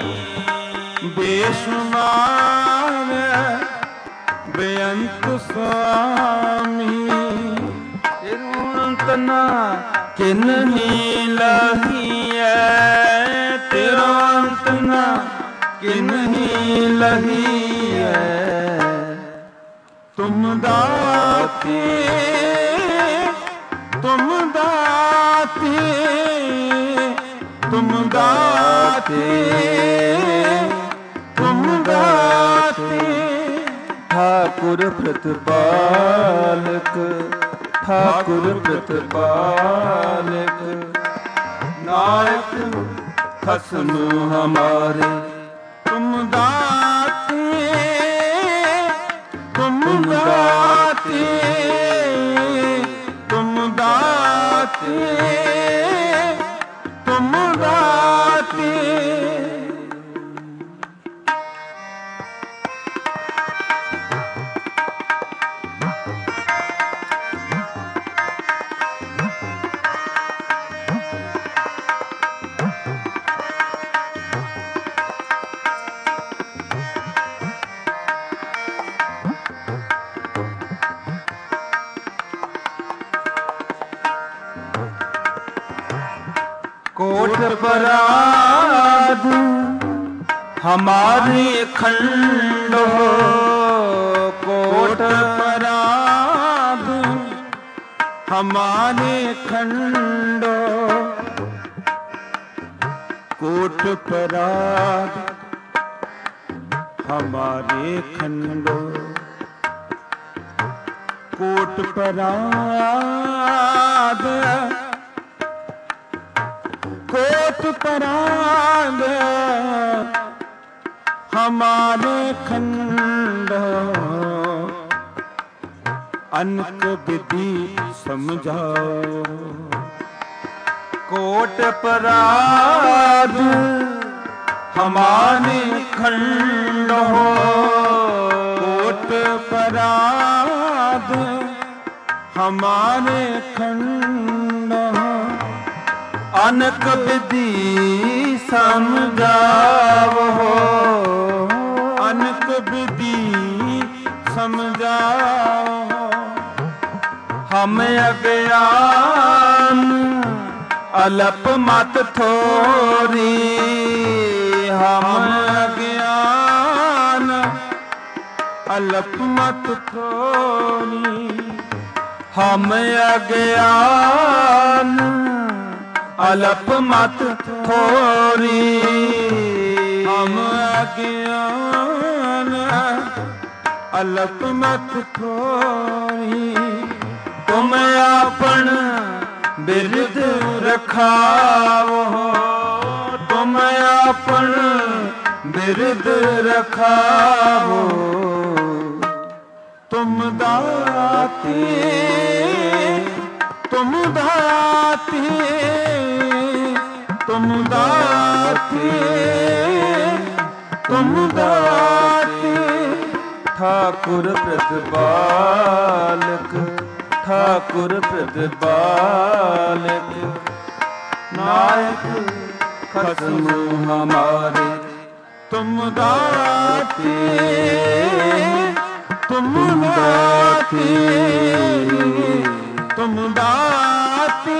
ਬੇਸ਼ੁਮਾਰ ਬੇਅੰਤ ਸੁਆਮੀ। ਤੇਰੂ ਅੰਤ ਨਾ ਕਿਨਹੀ ਲਹੀਐ, ਤੇਰਾ ਅੰਤ ਨਾ ਕਿਨਹੀ ਲਹੀਐ। ਤੁਮ ਦਾਤੇ ਤੁਮ ਦਾਤੇ ਤੁਮ ਦਾਤੇ ਤੁਮ ਦਾਤੇ। ਠਾਕੁਰ ਪ੍ਰਤਪਾਲਕ ਠਾਕੁਰ ਪ੍ਰਤਪਾਲਕ, ਨਾਇਕ ਖਸਮ ਹਮਾਰੇ। ਤੁਮ ਦਾਤੇ ਤੁਮ ਦਾਤੇ ਤੁਮ ਦਾਤੇ ਤੁਮ ਦਾਤੇ। कोट पराध हमारे खंड हो, कोट पराध हमारे खंड। कोट पराध हमारे खंड। कोट पराध कोट पराध हमारे खंड। अनक विधि समझाओ। कोट पराध हमारे खंड हो, कोट पराध हमारे खंड। अनक विधि समझावो, अनक विधि समझाओ। हम अज्ञान अलप मत थोरी, हम अज्ञान अलप मत थोरी। हम अज्ञान अलप मत थोरी। हम अज्ञान अलप मत थोरी। तुम आपन बिरद रखावो, तुम आपन बिरद रखावो। तुम दाते तुम दाते तुम दाते तुम दाते। ठाकुर प्रतिपालक ठाकुर प्रतिपालक, नायक खसम हमारे। तुम दाते तुम दाते तुम दाते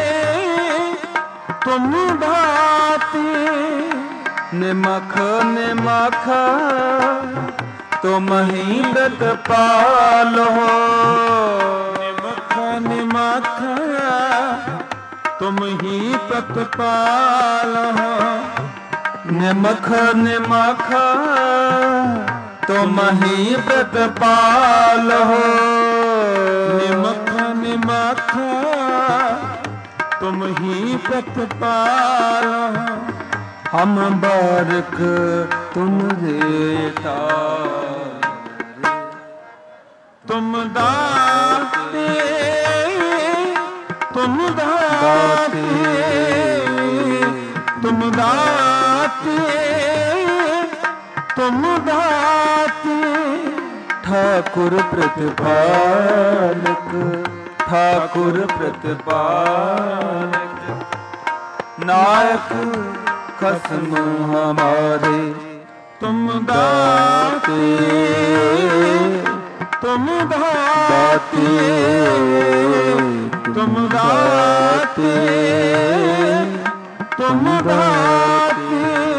तुम दाते निमख निमख तुम ही प्रतिपाल हो निमख निमख तुम ही प्रतिपाल हो निमख निमख तुम ही प्रतिपाल हो निमख निमख तुम ही प्रतिपाल हो हम बारक तुम रेता तुम दाते तुम दाते तुम दाते तुम दाते ठाकुर प्रतिपालक ठाकुर प्रतिपालक नायक खस्म हमारे तुम दाते तुम दाते तुम दाते तुम दाते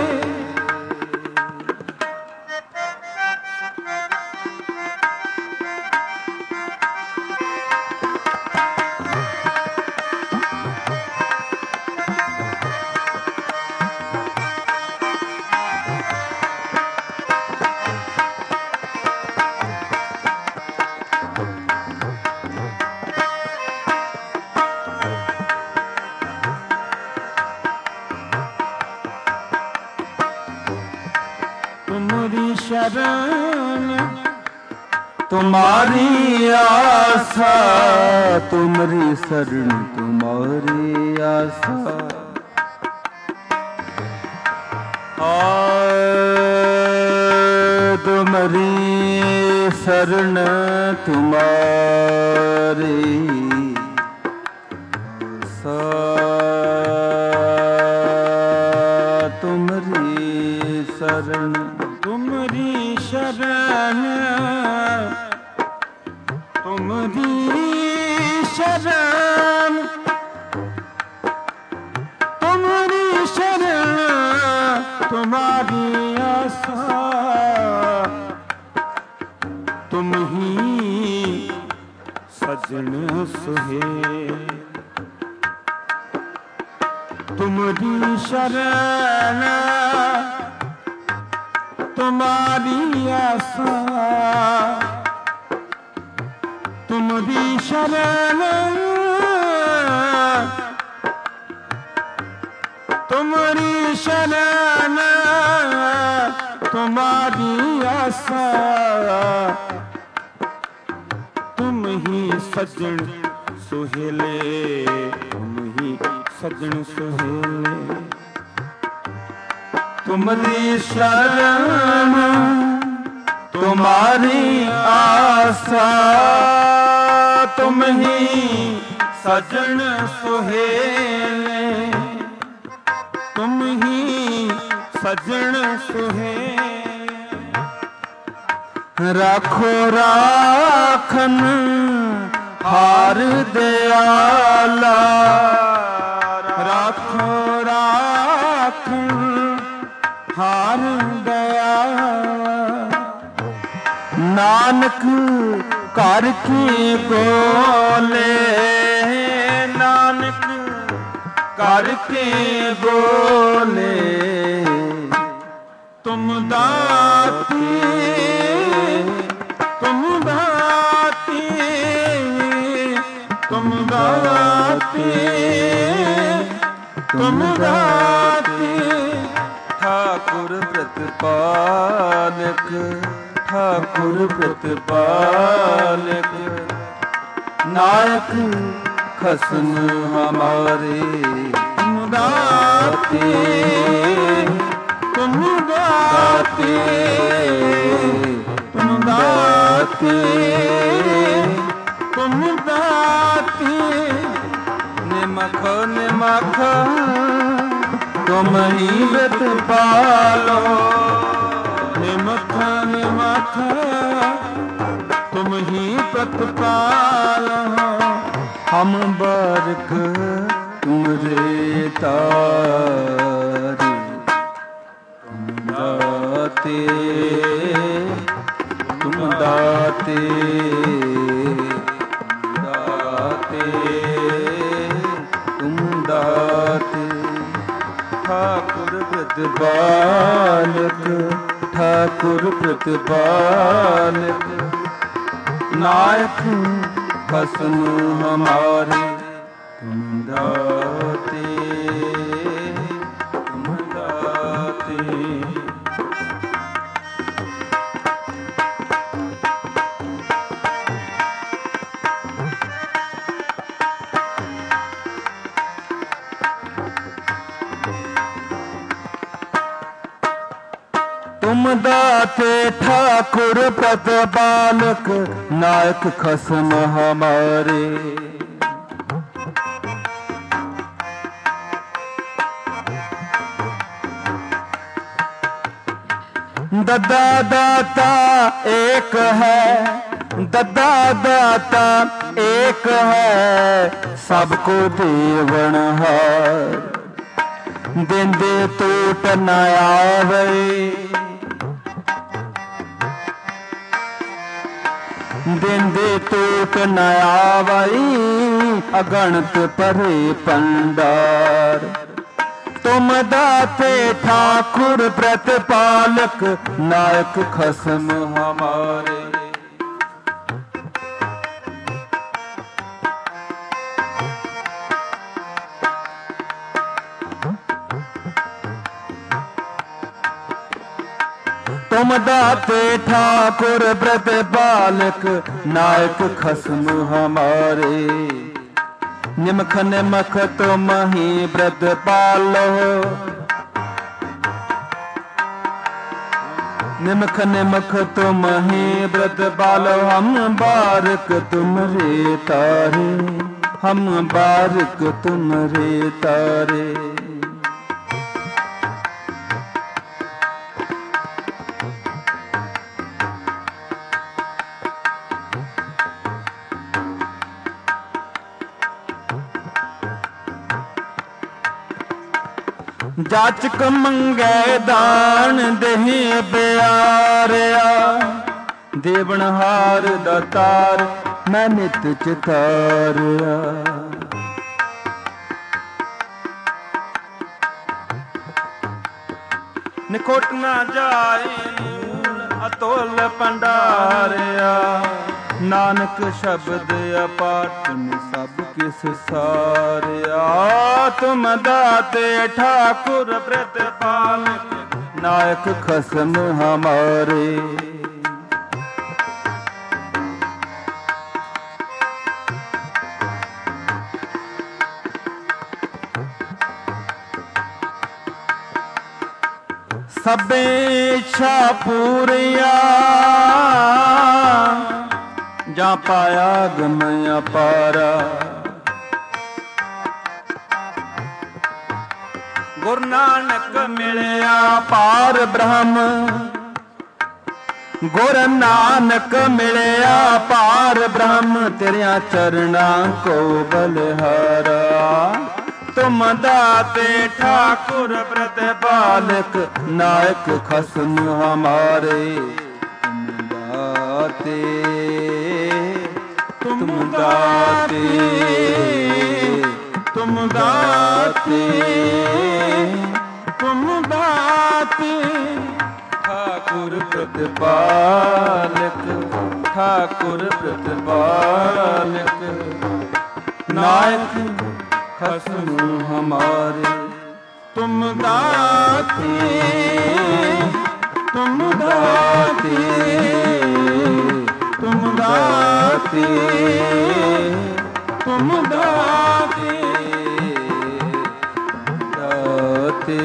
तुम्हारी शरण तुम्हारी आशा तुम्हारी शरण तुम्हारी आशा तुम्हारी शरण तुम्हारी सा तुम्हारी शरण तुम्हारी शरण तुम्हारी शरण तुम्हारी शरण तुम्हारी आशा तुम ही सजन सुहे तुम्हारी शरण तुम्हारी आशा तुम्हारी शरण तुम्हारी शरण तुम्हारी आशा तुम ही सज्जन सुहेले तुम ही सज्जन सुहेले तुम्हारी शरण तुम्हारी आशा तुम ही सजन सुहेले तुम ही सजन सुहेले राखो राखन हार दयाला राखो राखन हार दया नानक कर के बोले नानक कर के बोले तुम दाते तुम दाते तुम दाते तुम दाते ठाकुर प्रतिपालक ठाकुर प्रतिपालक नायक खस्म हमारे तुम दाते तुम दाते तुम दाते तुम दाते निमख निमख तुम ही व्रत पालो निमख निमख प्रतपाल हो, हम बारक तुमरे तारे, तुम दाते तुम दाते दाते तुम दाते। ठाकुर प्रतिपालक ठाकुर प्रतिपालक, नायक खसम हमारे, तुम दाते तुम दाते। तुम दाते ठाकुर प्रतिपालक, नायक खसम हमारे। दद्दा दाता एक है, दद्दा दाता एक है, सबको देवनहार। देंदे टूट न आवे, देंदे टूट न आवई, अगणत परे पंडार। तुम दाते ठाकुर प्रतिपालक, नायक खसम हमारे। तुम दाते ठाकुर प्रतिपालक, नायक खसम हमारे। निमख निमख तुम ही व्रत पालो, निमख निमख तुम ही व्रत पालो। हम बारक तुमरे तारे, हम बारक तुमरे तारे। जाचक मंगे दान देहि प्यारिया, देवनहार दातार मैं नित चितारिया। निकोट ना जाए मूल अतुल पंडारिया, नानक शब्द अपाट सब किस सारिया। तुम दाते ठाकुर प्रतिपालक, नायक खसम हमारे। सबे इच्छा पूरिया, जा पाया गमया पारा। गुरु नानक मिलिया पार ब्रह्म, गुरु नानक मिलिया पार ब्रह्म। तेरिया चरना को बलिहारा, तुम दाते ठाकुर प्रतिपालक, नायक खसम हमारे। तुम दाते तुम दाते तुम दाते, ठाकुर प्रतिपालक ठाकुर प्रतिपालक, नायक खसम हमारे। तुम दाते तुम दाते तुम दाते तुम दाते दाते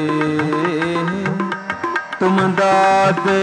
तुम दाते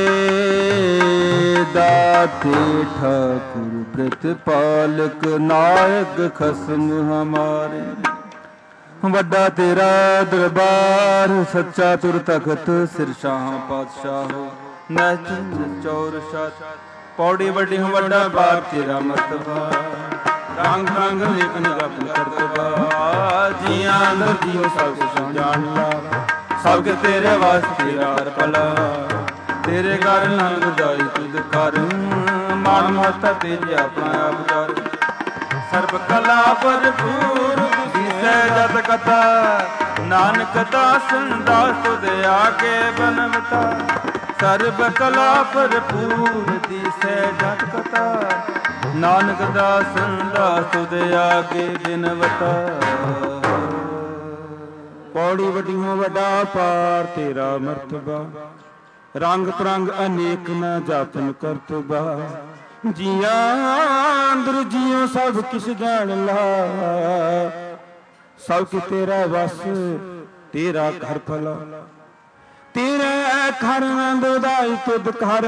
दाते ठाकुर प्रतिपालक, नायक खसम हमारे। वड्डा तेरा दरबार, सच्चा तुर तखत सिर शाह पातशाह। नच चौर शाह ਪੌੜੀ ਵੱਡੀ ਹੋ ਵੱਡਾ ਪਾਰ ਤੇਰਾ ਮਰਤਬਾ, ਰੰਗ ਰੰਗ ਵੇਖ ਨਿਗਾਹ ਕਰਤਬਾ। ਜੀਆਂ ਅੰਦਰ ਜੀਉ ਸਭ ਕੁਛ ਜਾਣ ਲਾ, ਸਭ ਕੇ ਤੇਰੇ ਵਾਸਤੇ ਹਰ ਭਲਾ। ਤੇਰੇ ਘਰ ਨਾਨਕ ਜਾਈ ਤੁਧ ਕਰ, ਮਾਨ ਮਸਤਾ ਤੇਜ ਆਪਣਾ ਆਪ ਕਰ। ਸਰਬ ਕਲਾ ਭਰਪੂਰ ਦਿਸੈ ਜਤ ਕਥਾ, ਨਾਨਕ ਦਾਸਨ ਦਾਸ ਤੁਧ ਆਗੇ ਬਨਵਤਾ। ਸਰਬ ਕਲਾ ਭਰਪੂਰ ਦਿਸੈ ਜਤ ਕਥਾ, ਨਾਨਕ ਦਾਸਨ ਦਾਸ ਤੁਧ ਆਗੇ ਬਿਨਵਤਾ। ਪੌੜੀ ਵੱਡੀਓ ਵੱਡਾ ਪਾਰ ਤੇਰਾ ਮਰਤਬਾ, ਰੰਗ ਪ੍ਰੰਗ ਅਨੇਕ ਨਾ ਜਾਪਨ ਕਰਤਬਾ। ਜੀਆਂ ਅੰਦਰ ਜੀਉ ਸਭ ਕਿਛ ਜਾਣ ਲਾ, ਸਭ ਕਿ ਤੇਰਾ ਵਸ ਤੇਰਾ ਘਰ ਭਲਾ। ਤੇਰੇ ਘਰ ਨੰਦ ਉਦਾਈ ਤੁਧ ਕਰ,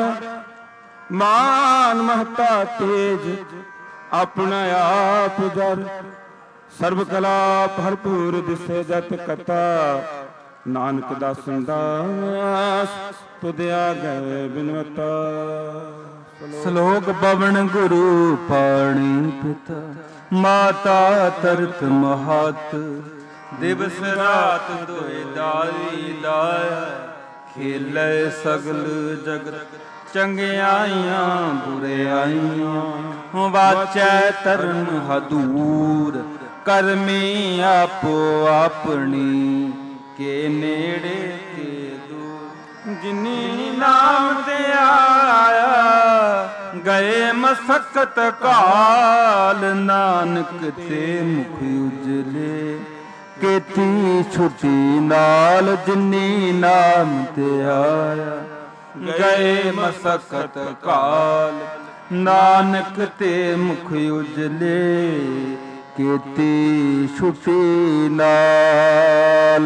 ਮਾਨ ਮਹਤਾ ਤੇਜ ਆਪਣਾ ਆਪ ਜਰ। ਸਰਬ ਕਲਾ ਭਰਪੂਰ ਦਿਸੇ ਜਤ ਕਥਾ, ਨਾਨਕ ਦਾਸਨ ਦਾਸ ਤੁਧ ਆਗੇ ਬਿਨਵਤਾ। ਸ਼ਲੋਕ ਪਵਨ ਗੁਰੂ ਪਾਣੀ ਪਿਤਾ, ਮਾਤਾ ਤਰਤ ਮਹਤ। ਦਿਵਸ ਰਾਤ ਦੋਇ ਦਾਈ ਦਾਇਆ, ਖੇਲੇ ਸਗਲ ਜਗਤ ਚੰਗਿਆਈਆਂ ਬੁਰਿਆਈਆਂ। ਵਾਚੈ ਤਰਨ ਹਦੂਰ, ਕਰਮੀ ਆਪੋ ਆਪਣੀ, ਕੇ ਨੇੜੇ ਕੇ ਦੂਰ। ਜਿਨੀ ਨਾਮ ਤੇ ਆਇਆ, ਗਏ ਮਸਕਤ ਕਾਲ। ਨਾਨਕ ਤੇ ਮੁਖ ਉਜਲੇ, ਕੀਤੀ ਛੁਟੀ ਨਾਲ। ਜਿਨੀ ਨਾਮ ਤੇ ਆਇਆ, ਗਏ ਮਸਕਤ ਕਾਲ। ਨਾਨਕ ਤੇ ਮੁਖ ਉਜਲੇ, ਕੀਤੀ ਛੁਟੀ ਨਾਲ।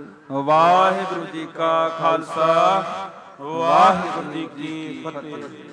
ਵਾਹਿਗੁਰੂ ਜੀ ਕਾ ਖਾਲਸਾ, ਵਾਹਿਗੁਰੂ ਜੀ ਕੀ ਫਤਿਹ।